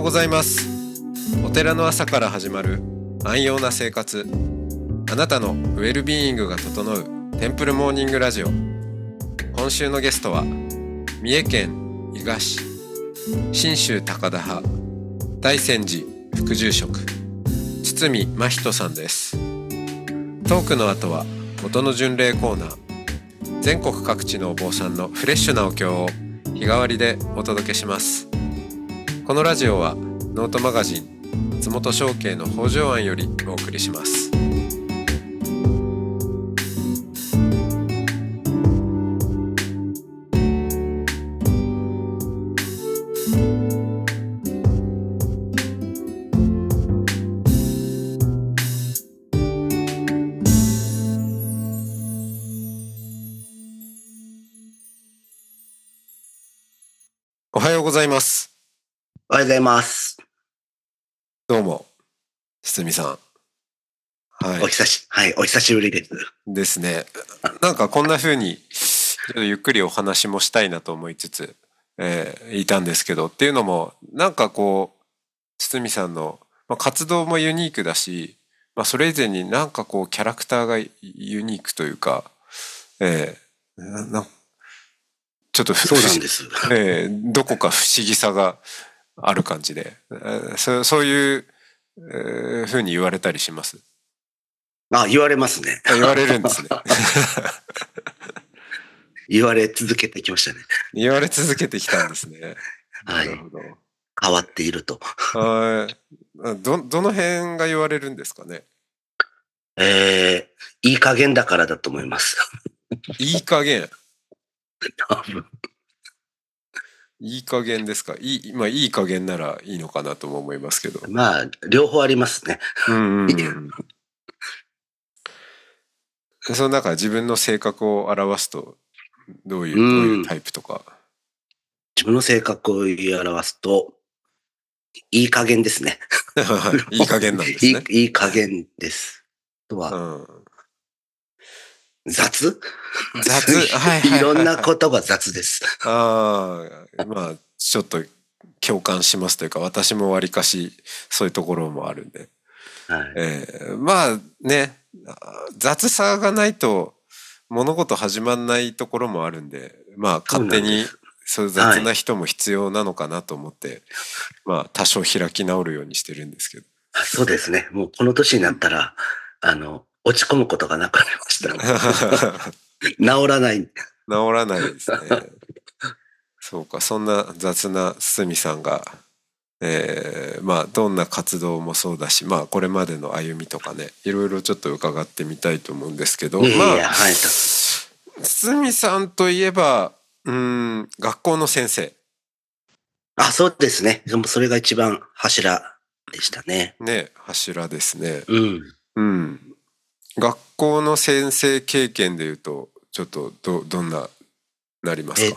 ございます。お寺の朝から始まる安養な生活、あなたのウェルビーイングが整うテンプルモーニングラジオ。今週のゲストは三重県伊賀市信州高田派大泉寺副住職堤真人さんです。トークの後は音の巡礼コーナー。全国各地のお坊さんのフレッシュなお経を日替わりでお届けします。このラジオはノートマガジン松本商家の北条庵よりお送りします。おはようございます。 おはようございます。 どうも堤さん、 お久しぶりです。 ですね。なんかこんな風にちょっとゆっくりお話もしたいなと思いつつ、いたんですけど、っていうのもなんかこう堤さんの、活動もユニークだし、それ以前になんかこうキャラクターがユニークというか、ちょっとそうなんです、 どこか不思議さがある感じで、そういうふうに言われたりします。 言われますね。 言われるんですね。 言われ続けてきましたね。 言われ続けてきたんですね。 はい。 なるほど。 変わっていると。 どの辺が言われるんですかね。 いい加減だからだと思います。 いい加減。 多分。 いい加減ですか。いい加減ならいいのかなとも思いますけど。 両方ありますね。 その中自分の性格を表すとどういうタイプとか。 自分の性格を言い表すといい加減ですね。 いい加減なんですね。 いい加減です。あとは、雑いろんなことが雑です。 ちょっと共感しますというか、私もわりかしそういうところもあるんで、雑さがないと物事始まんないところもあるんで、勝手にそういう雑な人も必要なのかなと思って、多少開き直るようにしてるんですけど。 そうですね。もうこの年になったら落ち込むことがなくなりました。治らないですね。そうか、そんな雑な堤さんが、どんな活動もそうだし、これまでの歩みとかね、いろいろちょっと伺ってみたいと思うんですけど、堤さんといえば学校の先生。 そうですね。でもそれが一番柱でしたね。 柱ですね。学校の先生経験でいうとちょっとどんななりますか？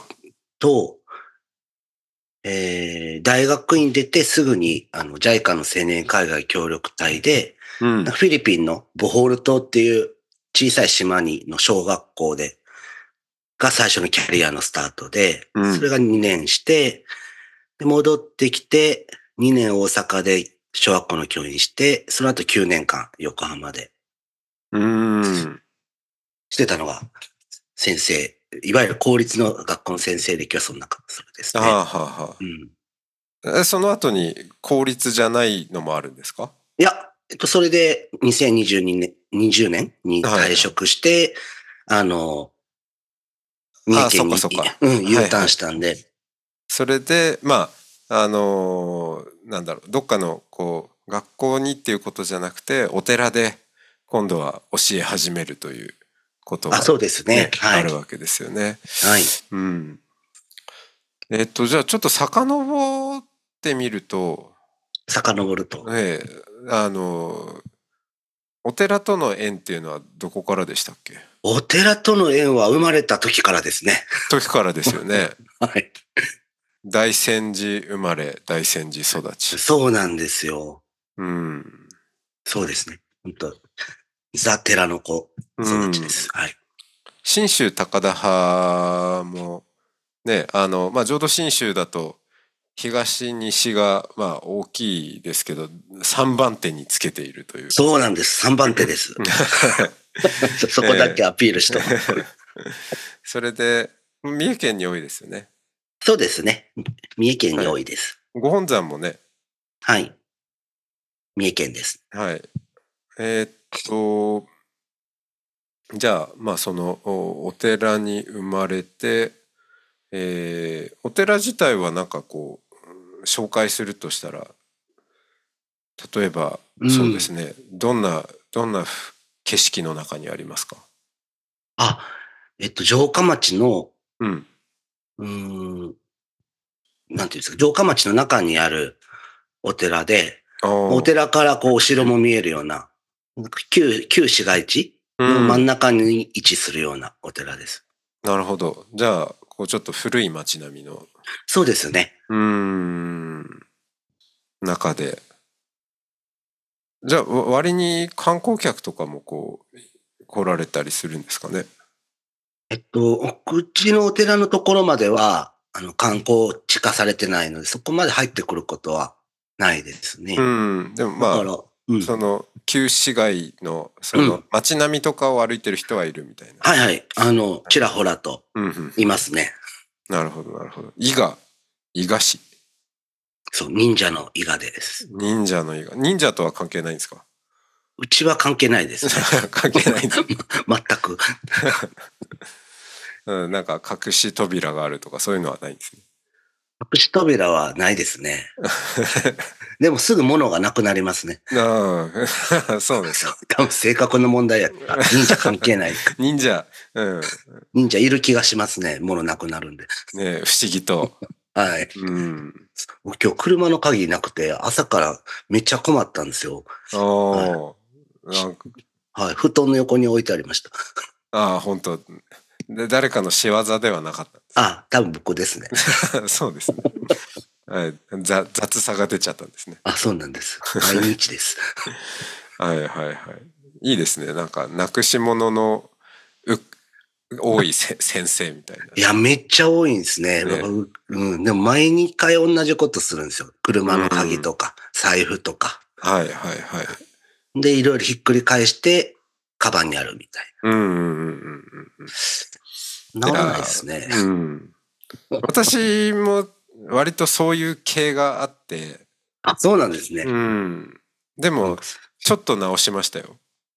大学院出てすぐにJICA の青年海外協力隊で、フィリピンのボホール島っていう小さい島の小学校が最初のキャリアのスタートで、それが2年して、で戻ってきて2年大阪で小学校の教員して、その後9年間横浜でしてたのが先生、いわゆる公立の学校の先生歴はそれですね。その後に公立じゃないのもあるんですか？ いや、それで2020年に退職して、三重県にU ターンしたんで。 それで、どっかの学校にっていうことじゃなくて、お寺で今度は教え始めるということが、 そうですね。 あるわけですよね。じゃあちょっと遡ってみると。お寺との縁っていうのはどこからでしたっけ？ お寺との縁は生まれた時からですね。 時からですよね。大泉寺生まれ、大泉寺育ち。 そうなんですよ。そうですね。本当ザ・寺の子育ちです。 信州高田派もね、浄土真宗だと東、西が、まあ大きいですけど、3番手につけているという。 そうなんです。3番手です。そこだけアピールしても。 それで、三重県に多いですよね。 そうですね。三重県に多いです。 ご本山もね。 はい。三重県です。 はい。じゃあ、まあそのお寺に生まれて、お寺自体はなんかこう、紹介するとしたら、例えば、そうですね、どんな景色の中にありますか？ 城下町の、 うん。 なんていうんですか、城下町の中にあるお寺で、おああ、 寺からこう、お城も見えるような、旧市街地の真ん中に位置するようなお寺です。 なるほど。じゃあ、こうちょっと古い町並みの。 そうですね。 中で。じゃあ、割に観光客とかもこう、来られたりするんですかね。 うちのお寺のところまでは、観光地化されてないので、そこまで入ってくることはないですね。 でもまあ、 だから、 その、旧市街の、その、街並みとかを歩いてる人はいるみたいな。 はいはい。ちらほらと、いますね。 なるほど、なるほど。伊賀市。 そう、忍者の伊賀です。 忍者の伊賀。忍者とは関係ないんですか？ うちは関係ないです。 関係ないんだ。 全く。 なんか隠し扉があるとかそういうのはないんですね。 隠し扉はないですね。でもすぐ物がなくなりますね。 そうですね。 多分性格の問題やった。忍者関係ない。 忍者、 忍者いる気がしますね。物なくなるんで。 ね、不思議と。 はい。今日車の鍵なくて朝からめっちゃ困ったんですよ。はい。布団の横に置いてありました。 ああ、本当。で、誰かの仕業ではなかった。 多分僕ですね。 そうですね。はい、雑さが出ちゃったんですね。 そうなんです。毎日です。 はいはいはい。いいですね。なんか、なくし物の多い先生みたいな。 いや、めっちゃ多いんですね。でも毎日同じことするんですよ。車の鍵とか、財布とか。 はいはいはい。 で、いろいろひっくり返して、カバンにあるみたいな。治らないですね。 私も割とそういう系があって。 そうなんですね。 でも、ちょっと直しましたよ。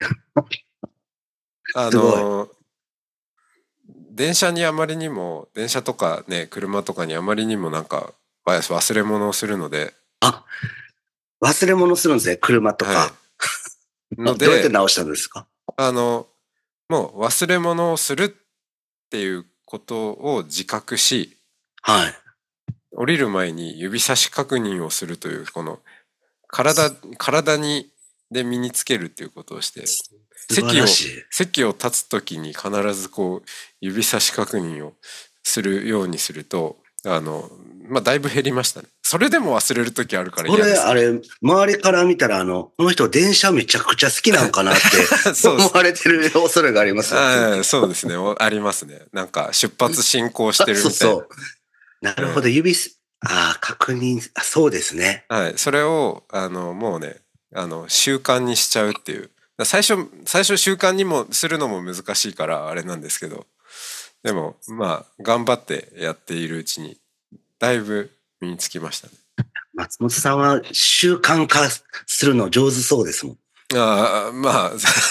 電車とかね、車とかにあまりにもなんか忘れ物をするので。 忘れ物するんですね、車とか。どうやって直したんですか？ もう忘れ物をするっていうことを自覚し、 はい。 降りる前に指差し確認をするという、この体で身につけるっていうことをして、席を立つときに必ずこう指差し確認をするようにすると、まあ、だいぶ減りましたね。それでも忘れるときあるから嫌です。 周りから見たら、この人電車めちゃくちゃ好きなんかなって思われてる恐れがありますよ。 そうですね。ありますね。なんか出発進行してるみたいな。そう。 なるほど、確認、そうですね。 はい。それを、もうね、習慣にしちゃうっていう。最初習慣にもするのも難しいからあれなんですけど、でも、まあ、頑張ってやっているうちに、だいぶ身につきましたね。 松本さんは習慣化するの上手そうですもん。 まあ、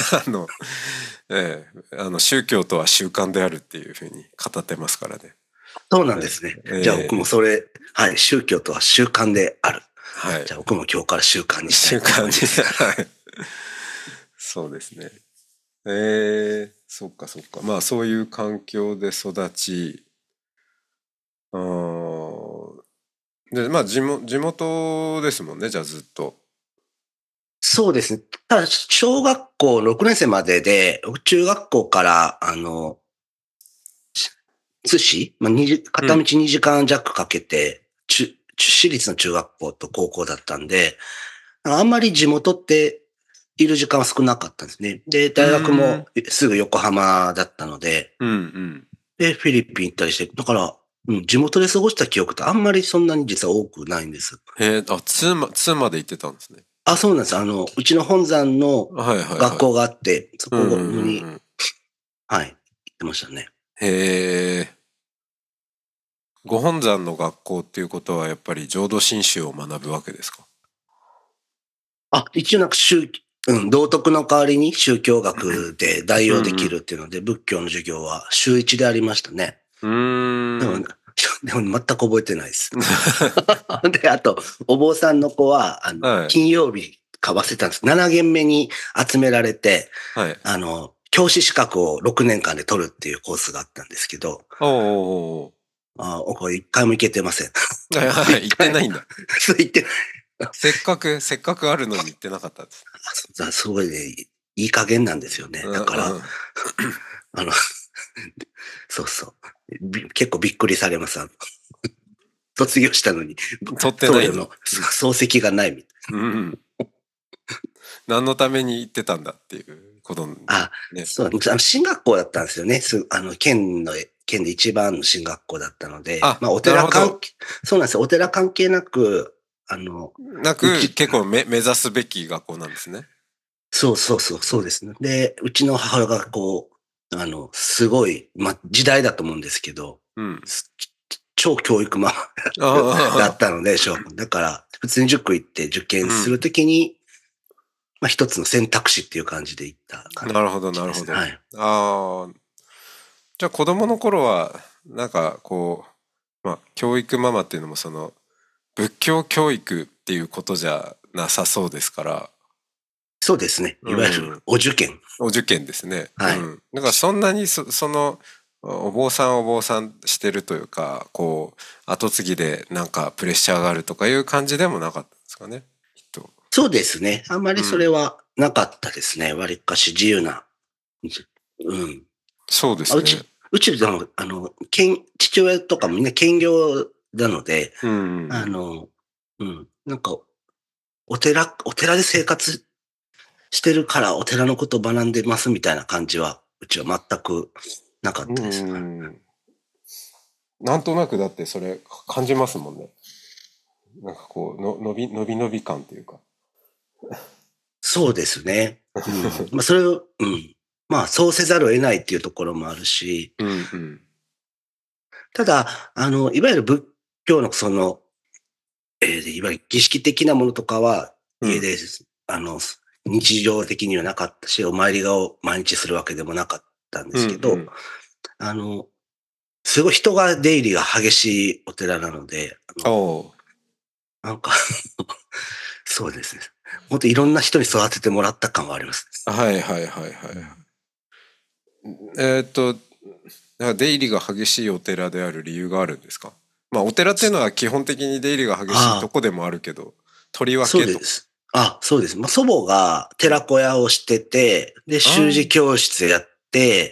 宗教とは習慣であるっていうふうに語ってますからね。 そうなんですね。じゃあ僕もはい、宗教とは習慣である。はい。じゃあ僕も今日から習慣にしたいと思います。 はい。そうですね。そっかそっか。まあそういう環境で育ち、で、まあ地元ですもんね、じゃあずっと。 そうですね。ただ、小学校6年生までで、中学校から、津市、片道2時間弱かけて、私立の中学校と高校だったんで、あんまり地元っている時間は少なかったんですね。で、大学もすぐ横浜だったので、で、フィリピン行ったりして、だから、 地元で過ごした記憶ってあんまりそんなに実は多くないんです。 へえ、2まで行ってたんですね。 そうなんです。うちの本山のはいはいはい。 学校があって、そこに、 うんうんうんうん、 はい、行ってましたね。 へえ。ご本山の学校っていうことはやっぱり浄土真宗を学ぶわけですか？ 一応なんか道徳の代わりに宗教学で代用できるっていうので、仏教の授業は週1でありましたね。 うん。 でも、でも全く覚えてないです。で、あと、お坊さんの子は、 はい。 金曜日か忘れたんです。7限目に集められて、 はい。 教師資格を6年間で取るっていうコースがあったんですけど、 おうおうこれ一回も行けてません。 おう。はいはい。行ってないんだ。 そう言ってない。 せっかくあるのに行ってなかったです。 すごいね、いい加減なんですよね。 うんだから、 うん。 あの、そうそう。結構びっくりされます。卒業したのに、 取ってないの。 僧侶の漱石がないみたいうん。何のために行ってたんだっていうことな。 ね。 そう、進学校だったんですよね。県で一番の進学校だったので、 あ、 まあ、 なるほど。 そうなんですよ。お寺関係なく、 なく、 うち、 結構目指すべき学校なんですね。 そうですね。で、うちの母親がすごい、時代だと思うんですけど、 うん。 超教育ママだああ、 ったので、だから、普通に塾行って受験するときに、一つの選択肢っていう感じで行ったうん。 感なるほど、 じですね。 なるほど。 はい。 ああ、じゃあ子供の頃は、なんかこう、まあ、教育ママっていうのも仏教教育っていうことじゃなさそうですから、 そうですね。いわゆるうん。 お受験。 お受験ですね。うはい。 ん。だからそんなにお坊さんしてるというか、こう、後継ぎでなんかプレッシャーがあるとかいう感じでもなかったんですかね。きっと。 そうですね。あんまりそれうん。 はなかったですね。わりかし自由な。うん。 そうですね。 うちでも、父親とかもみんな兼業なので、 うんうんうん。 あの、なんか、お寺で生活してるからお寺のことを学んでますみたいな感じは、うちは全くなかっうたです。 ん。なんとなくだってそれ感じますもんね。なんかこう、のび感というか。 そうですね。うん。それを、そうせざるを得ないっていうところもあるし、 うんうん。 ただ、いわゆる仏教のいわゆる儀式的なものとかは、 うん。 家で、日常的にはなかったし、お参りを毎日するわけでもなかったんでうんうすけど、 ん。 あの、すごい人が出入りが激しいお寺なので、 おお。 なんかそうですね。本当いろんな人に育ててもらった感はあります。 はいはいはいはい。 うん、 だから出入りが激しいお寺である理由があるんですか？まあお寺っていうのは基本的に出入りが激しいとああ、 こでもあるけど、とりわけとか。 そうです。そうです。祖母がうん。 寺子屋をしてて、で、習字あ教室やって、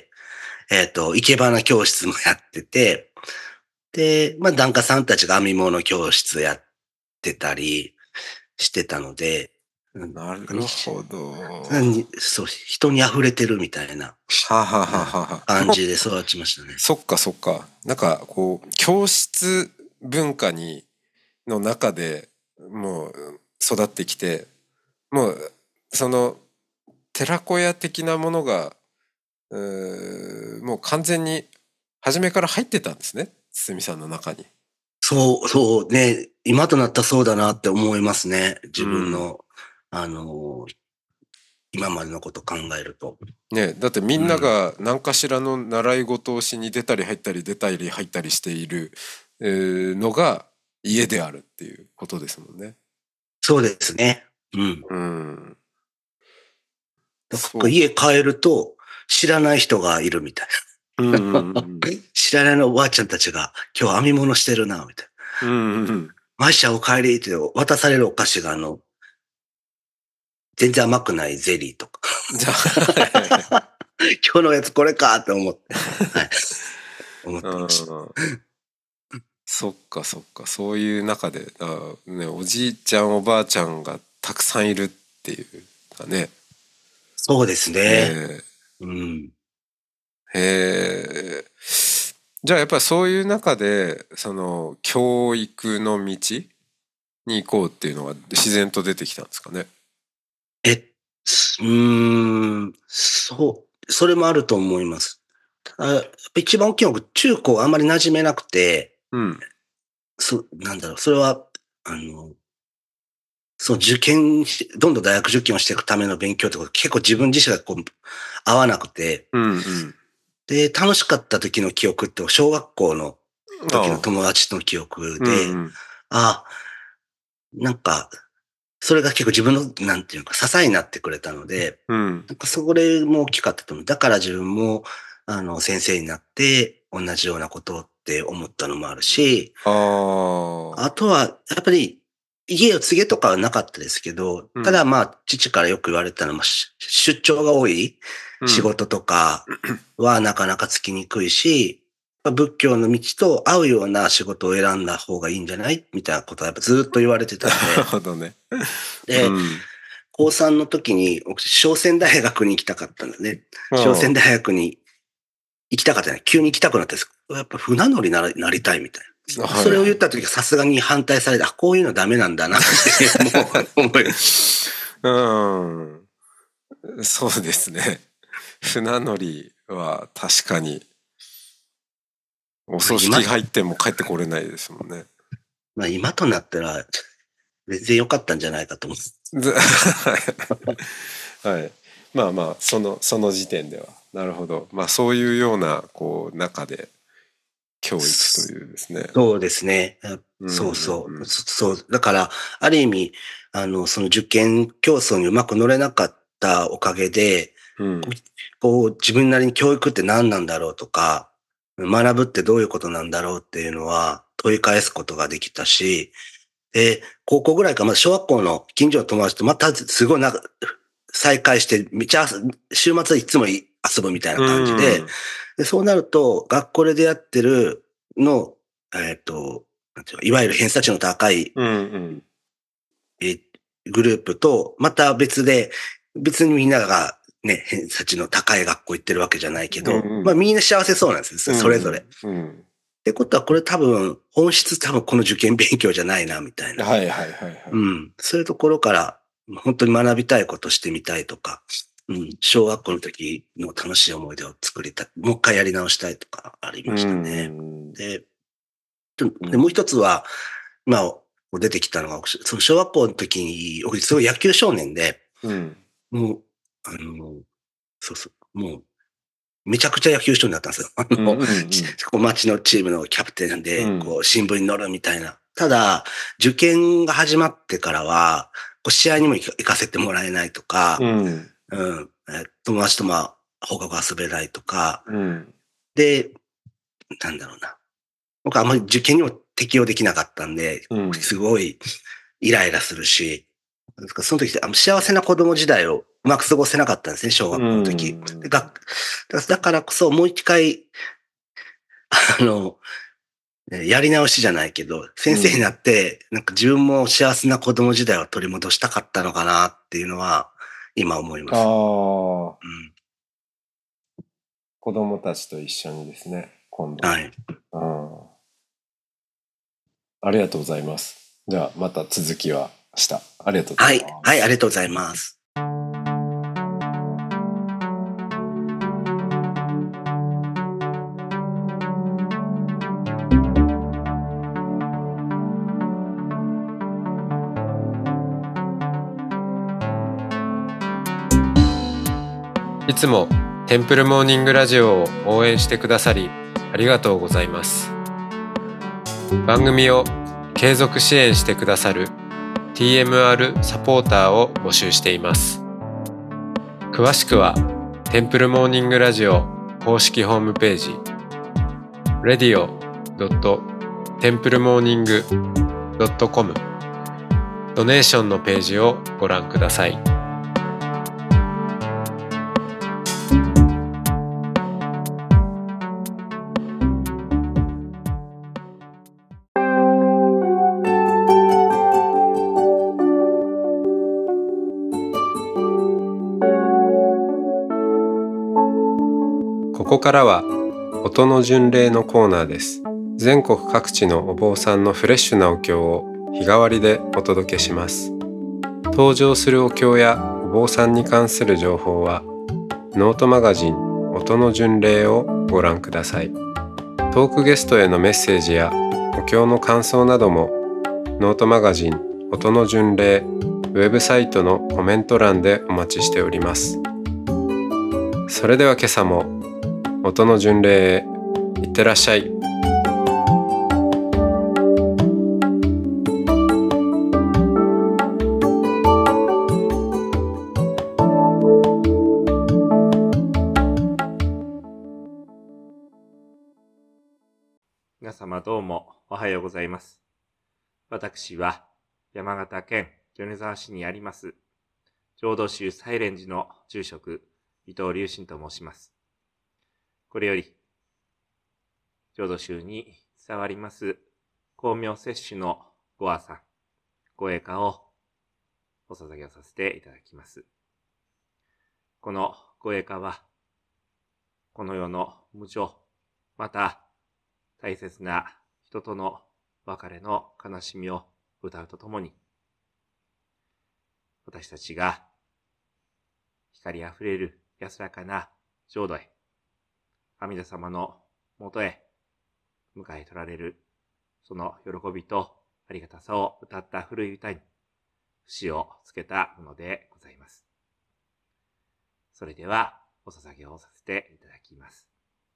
生け花教室もやってて、で、檀家さんたちが編み物教室やってたりしてたので、うあ、 ん、 なるほど。 そう、人に溢れてるみたいな、 ははははは。 感じで育ちましたね。 そっかそっか。なんかこう、教室文化の中でもう育ってきて、もうその寺子屋的なものが、もう完全に初めから入ってたんですね。堤さんの中に。 そうね、今となったらそうだなって思いますね。自分うん。 の、あの、今までのこと考えると。 ね、だってみんなうん。 が何かしらの習い事をしに出たり入ったり出たり入ったりしている、のが家であるっていうことですもんね。 そうですね。うん。 うん。 だかそう。 ら家帰ると知らない人がいるみたいうんうんうな。 ん。 知らないのおばあちゃんたちが今日編み物してるな、みたいな。 うんうんうん。 マイシャお帰りって渡されるお菓子が全然甘くないゼリーとか。 じゃあ、 今日のやつこれかって思って。はい。思っうてました。 ん。そっかそっか。そういう中で、ね、おじいちゃんおばあちゃんがたくさんいるっていうかね。 そうですね。 えうん。 へえ。 じゃあやっぱりそういう中でその教育の道に行こうっていうのが自然と出てきたんですかね。 え、それもあると思います。やっぱ一番大きいのが中高あんまり馴染めなくて、 うん。 なんだろう、それは、受験し、どんどん大学受験をしていくための勉強ってこと結構自分自身が合わなくて、 うんうん。 で、楽しかった時の記憶って小学校の時のああ。 友達の記憶うんで、 うん。 あ、なんか、それが結構自分の、なんていうか、支えになってくれたので、 うん。 なんかそれも大きかったと思う。だから自分も、先生になって同じようなことって思ったのもあるし、 ああ。 あとは、やっぱり、家を継げとかはなかったですけど、 うん。 ただまあ、父からよく言われたのは、出張が多いうん。 仕事とかはなかなかつきにくいし、仏教の道と合うような仕事を選んだ方がいいんじゃないみたいなことはやっぱずっと言われてたんなるで、 ほどね。うで、 ん。 高3の時に、僕商船大学に行きたかったんだね。 うん。 商船大学に行きたかったね。急に行きたくなったんです。やっぱ船乗りなりたいみたいな。それを言っはいはい。 た時さすがに反対されて、こういうのダメなんだなってもう思い、 うん。そうですね。船乗りは確かにお葬式今、 入っても帰ってこれないですもんね。 今となったら全然良かったんじゃないかと思ずはい。まあまあ、その時点では。なるほど。まあそういうような、こう、中で教育とう。 いうですね。 そうですね。 うんそうそう。 うんそう。だから、ある意味、その受験競争にうまく乗れなかったおかげで、 うん。 自分なりに教育って何なんだろうとか、学ぶってどういうことなんだろうっていうのは問い返すことができたし、で、高校ぐらいからまだ小学校の近所の友達とまたすごい再会して、めっちゃ週末はいつも遊ぶみたいなう感じで、 ん。 で、そうなると、学校で出会ってるの、なんていうかいわゆる偏差値の高い、 うんうん。 えグループと、また別にみんながね、偏差値の高い学校行ってるわけじゃないけうんど、 うん。 みんな幸せそうなんですよ、 うんそれぞれ。っうん。 てことは、これ本質多分この受験勉強じゃないな、みたいな。 はいはいはいはい。 うん。そういうところから、本当に学びたいことしてみたいとか、うん。小学校の時の楽しい思い出を作りたい。もう一回やり直したいとかありうましたね。 んで、もううん。 一つは、今出てきたのが、その小学校の時に、僕すごい野球少年で、 うん。 もう、そうそう、もう、めちゃくちゃ野球少年だったんですよ。 うんうん町のチームのキャプテンで、 うん。 新聞に載るみたいな。ただ、受験が始まってからは、試合にも行かせてもらえないとか、 うん。 うん、友達と放課後遊べないとか、 うん。 で、なんだろうな。僕あんまり受験にも適応できなかったんで、 うん。 すごいイライラするし、その時って幸せな子供時代をうまく過ごせなかったんですね、小う学校の時。で、 ん。 だからこそもう一回、あの、やり直しじゃないけど、先生になうん。 って、なんか自分も幸せな子供時代を取り戻したかったのかなっていうのは、今思いまあす。 あ、 うん。 子供たちと一緒にですね、今度。 はい。 うん。ありがとうございます。じゃあ、また続きは明日。ありがとうございはい。はい、あります。 がとうございます。 いつもテンプルモーニングラジオを応援してくださりありがとうございます。番組を継続支援してくださる TMR サポーターを募集しています。詳しくはテンプルモーニングラジオ公式ホームページ radio.templemorning.com ドネーションのページをご覧ください。ここからは音の巡礼のコーナーです。全国各地のお坊さんのフレッシュなお経を日替わりでお届けします。登場するお経やお坊さんに関する情報はノートマガジン音の巡礼をご覧ください。トークゲストへのメッセージやお経の感想などもノートマガジン音の巡礼ウェブサイトのコメント欄でお待ちしております。それでは今朝も音の巡礼へいってらっしゃい。 皆様どうもおはようございます。私は山形県米沢市にあります浄土宗サイレン寺の住職伊藤隆信と申します。これより浄土宗に伝わります光明摂取のご阿さん、ご栄華をお捧げをさせていただきます。このご栄華はこの世の無常、また大切な人との別れの悲しみを歌うとともに、私たちが光あふれる安らかな浄土へ、阿弥陀様のもとへ迎え取られる、その喜びとありがたさを歌った古い歌に節をつけたものでございます。それではお捧げをさせていただきます。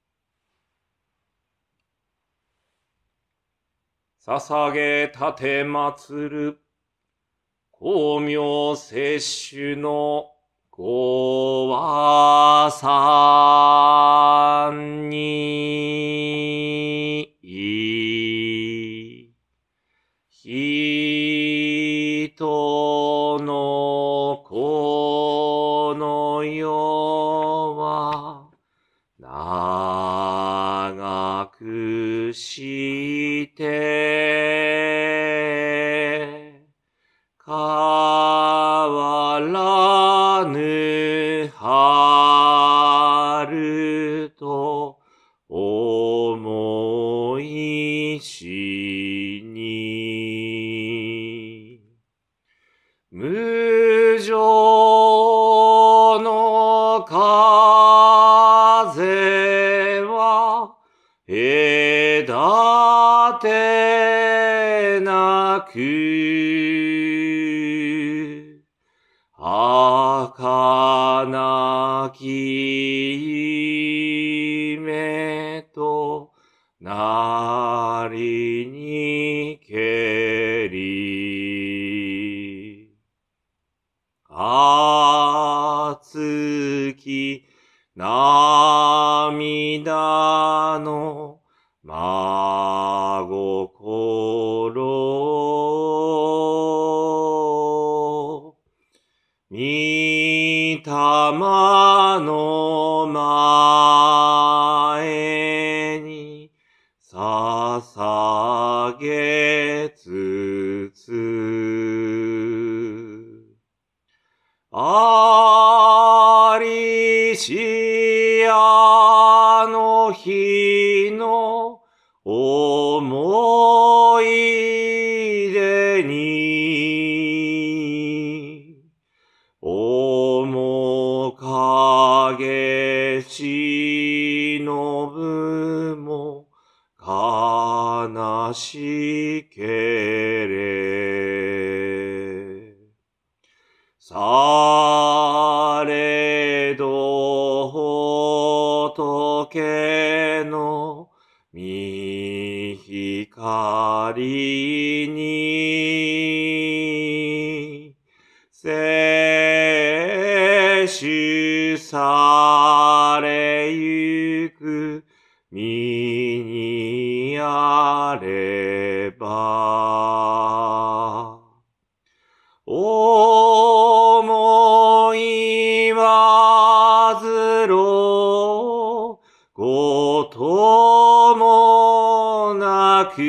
捧げたて祭る光明摂取のご和さんに人のこの世は長くして変わらぬ春と思いしに無常の風は隔てなく儚き夢となりにけり熱き涙の真心御霊の前に捧げつつありしあの日の思い出に面影しのぶも悲しけれされど仏の御光に摂取されゆく身にあれば思いはずろこともなく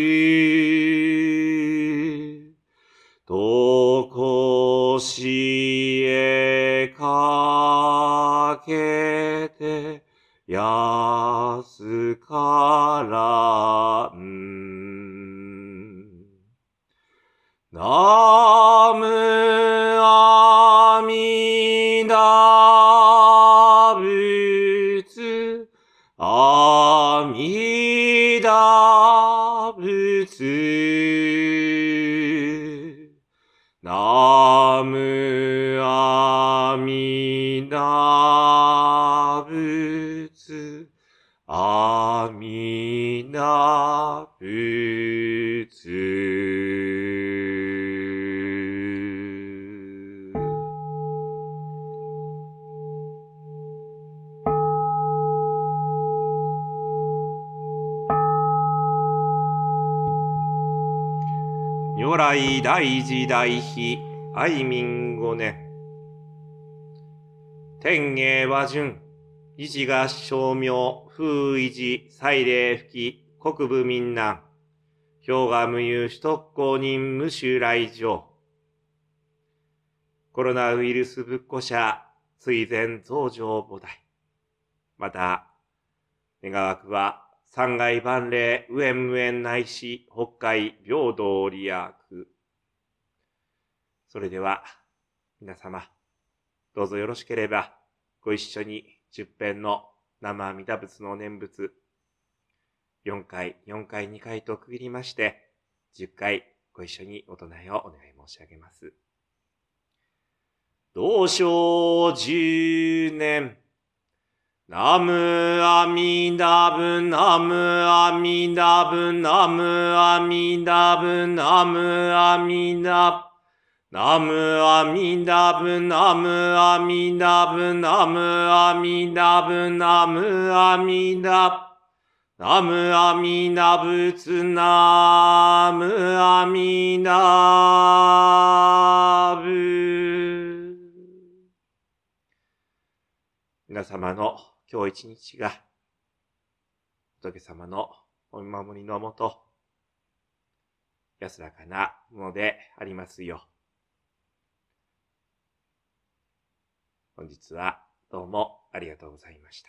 とこしえかけて安からナムアミダ仏阿弥陀仏ナムアミダ仏阿弥陀仏。如来大慈大悲愛民5年天芸和順一合称名風維持祭礼吹き国部民難氷河無有首徳公認無襲来場コロナウイルス仏庫者追善増上菩提また願わくは三界万霊無縁無縁ないし北海平等利益それでは皆様どうぞよろしければご一緒に十遍の南無阿弥陀仏の念仏4回2回と区切りまして10回ご一緒にお唱えをお願い申し上げます。同生10年ナムアミダブナムアミダブナムアミダブナムアミダブナムアミダブナムアミダブナムアミダブナムアミダブナムアミダ仏ナムアミダブ皆様の今日一日が仏様のお見守りのもと安らかなものでありますよう本日はどうもありがとうございました。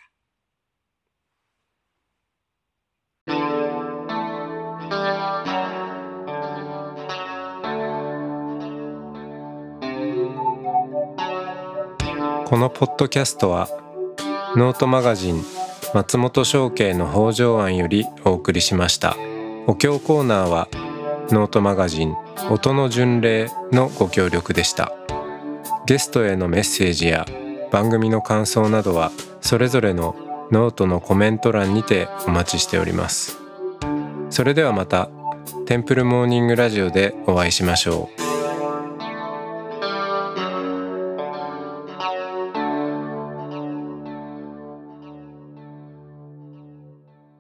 このポッドキャストはノートマガジン松本商家の北条庵よりお送りしました。お経コーナーはノートマガジン音の巡礼のご協力でした。ゲストへのメッセージや番組の感想などはそれぞれのノートのコメント欄にてお待ちしております。それではまたテンプルモーニングラジオでお会いしましょう。